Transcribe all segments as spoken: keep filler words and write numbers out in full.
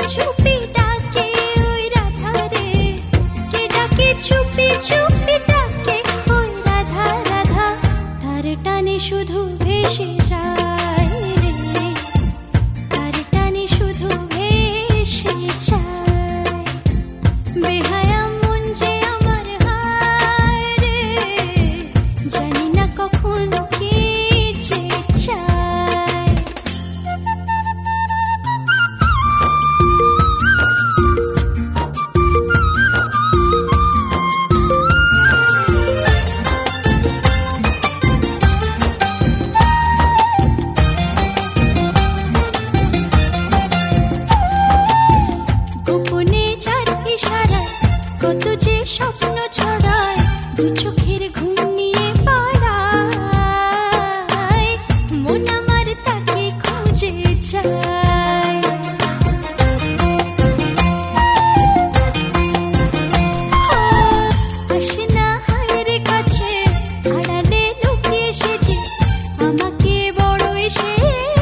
ছুপি ডাকে ওই রাধা রে, কে ডাকে ছুপি ছুপি ডাকে ওই রাধা রাধা, তার টানে শুধু ভেসে যায় রে, তার টানে শুধু ভেসে যায়। বেহায়া মন যে আমার হায় রে, জানি না কখন কি যে চায়। গোপনে যার ইশারায় কত যে স্বপ্ন ছড়ায়, দু চোখের ঘুম নিয়ে পাড়ায়, মন আমার তাকে খুঁজে যায়। আসে না হায়ের কাছে, আড়ালে লুকিয়ে সেজে আমাকে বড়ই সে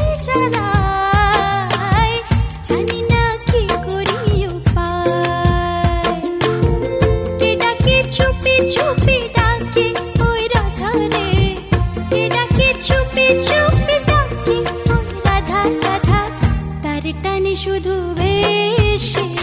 জ্বালায়, জানি না কি করি উপায়। কে ডাকে ছুপি ছুপি ডাকে ওই রাধা রে, কে ডাকে ছুপি ছুপি ডাকে ওই রাধা রাধা, তার টানে শুধু ভেসে